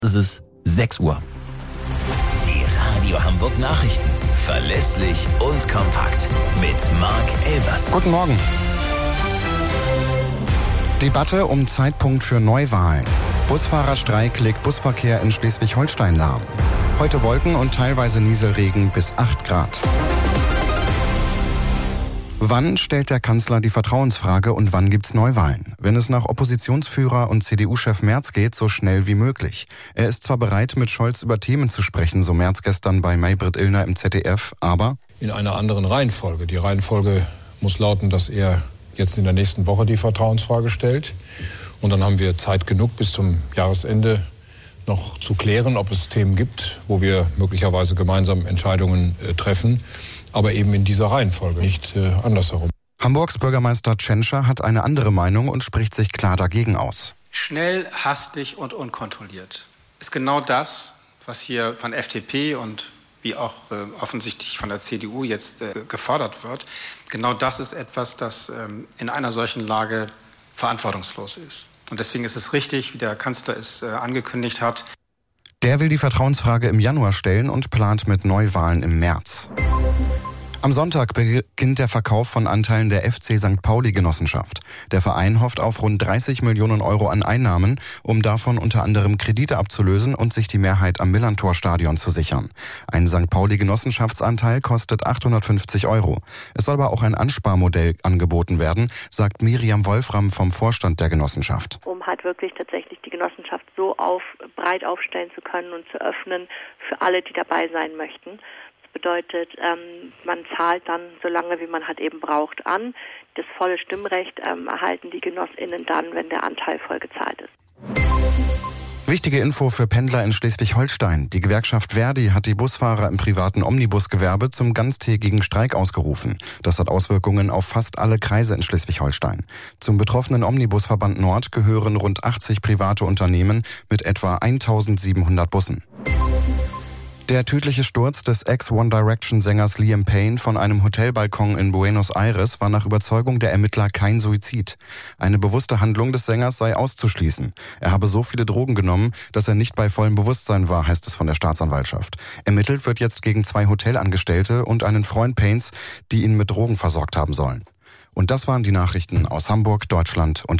Es ist 6 Uhr. Die Radio Hamburg Nachrichten. Verlässlich und kompakt. Mit Marc Elvers. Guten Morgen. Debatte um Zeitpunkt für Neuwahlen. Busfahrerstreik legt Busverkehr in Schleswig-Holstein lahm. Heute Wolken und teilweise Nieselregen bis 8 Grad. Wann stellt der Kanzler die Vertrauensfrage und wann gibt's Neuwahlen? Wenn es nach Oppositionsführer und CDU-Chef Merz geht, so schnell wie möglich. Er ist zwar bereit, mit Scholz über Themen zu sprechen, so Merz gestern bei Maybrit Illner im ZDF, aber in einer anderen Reihenfolge. Die Reihenfolge muss lauten, dass er jetzt in der nächsten Woche die Vertrauensfrage stellt. Und dann haben wir Zeit genug bis zum Jahresende noch zu klären, ob es Themen gibt, wo wir möglicherweise gemeinsam Entscheidungen treffen. Aber eben in dieser Reihenfolge, nicht andersherum. Hamburgs Bürgermeister Tschentscher hat eine andere Meinung und spricht sich klar dagegen aus. Schnell, hastig und unkontrolliert ist genau das, was hier von FDP und wie auch offensichtlich von der CDU jetzt gefordert wird. Genau das ist etwas, das in einer solchen Lage verantwortungslos ist. Und deswegen ist es richtig, wie der Kanzler es angekündigt hat. Der will die Vertrauensfrage im Januar stellen und plant mit Neuwahlen im März. Am Sonntag beginnt der Verkauf von Anteilen der FC St. Pauli-Genossenschaft. Der Verein hofft auf rund 30 Millionen Euro an Einnahmen, um davon unter anderem Kredite abzulösen und sich die Mehrheit am Millerntor-Stadion zu sichern. Ein St. Pauli-Genossenschaftsanteil kostet 850 Euro. Es soll aber auch ein Ansparmodell angeboten werden, sagt Miriam Wolfram vom Vorstand der Genossenschaft. Um halt wirklich tatsächlich die Genossenschaft so breit aufstellen zu können und zu öffnen für alle, die dabei sein möchten. Bedeutet, man zahlt dann so lange, wie man halt eben braucht, an. Das volle Stimmrecht erhalten die GenossInnen dann, wenn der Anteil voll gezahlt ist. Wichtige Info für Pendler in Schleswig-Holstein. Die Gewerkschaft Verdi hat die Busfahrer im privaten Omnibusgewerbe zum ganztägigen Streik ausgerufen. Das hat Auswirkungen auf fast alle Kreise in Schleswig-Holstein. Zum betroffenen Omnibusverband Nord gehören rund 80 private Unternehmen mit etwa 1700 Bussen. Der tödliche Sturz des Ex-One Direction-Sängers Liam Payne von einem Hotelbalkon in Buenos Aires war nach Überzeugung der Ermittler kein Suizid. Eine bewusste Handlung des Sängers sei auszuschließen. Er habe so viele Drogen genommen, dass er nicht bei vollem Bewusstsein war, heißt es von der Staatsanwaltschaft. Ermittelt wird jetzt gegen 2 Hotelangestellte und einen Freund Paynes, die ihn mit Drogen versorgt haben sollen. Und das waren die Nachrichten aus Hamburg, Deutschland und